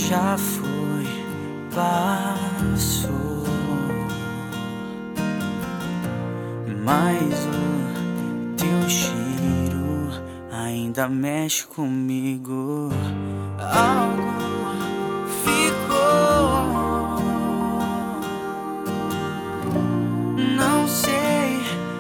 já foi, passou, mas o teu cheiro ainda mexe comigo. Algo ficou, não sei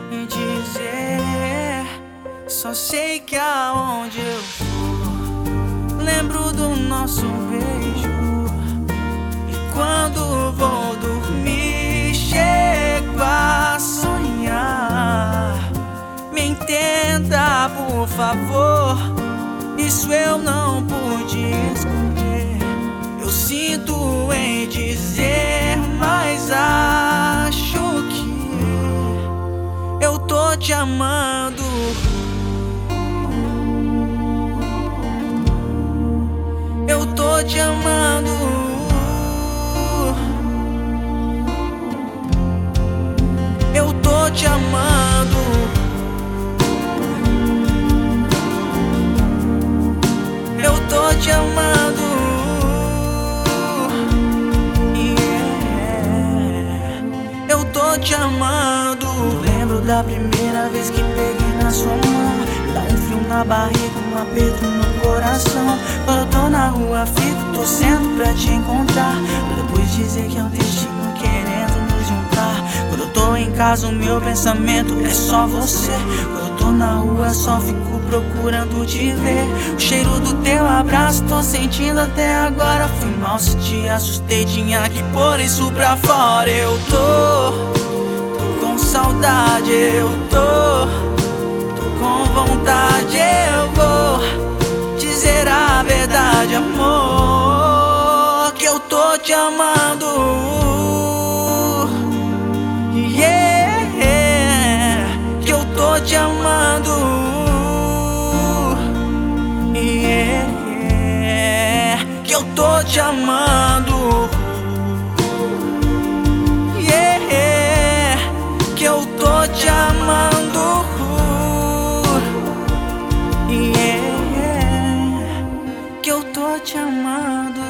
dizer, só sei que aonde eu for, lembro do nosso beijo. E quando vou dormir, chego a sonhar. Me entenda, por favor, isso eu não pude esconder. Eu sinto em dizer, mas acho que eu tô te amando. Eu tô te amando. Eu tô te amando. Eu tô te amando. Yeah. Eu tô te amando. Lembro da primeira vez que peguei na sua mão. Dá um frio na barriga, um aperto no coração. Quando eu tô na rua, fico torcendo pra te encontrar, pra depois dizer que é o destino querendo nos juntar. Quando eu tô em casa, o meu pensamento é só você. Quando eu tô na rua, só fico procurando te ver. O cheiro do teu abraço, tô sentindo até agora. Fui mal se te assustei, tinha que pôr isso pra fora. Eu tô com saudade, eu tô com vontade, eu vou dizer a verdade, amor, que eu tô te amando. Yeah, que eu tô te amando. Yeah, que eu tô te amando. Yeah, que eu tô te amando. Yeah, que eu tô te amando.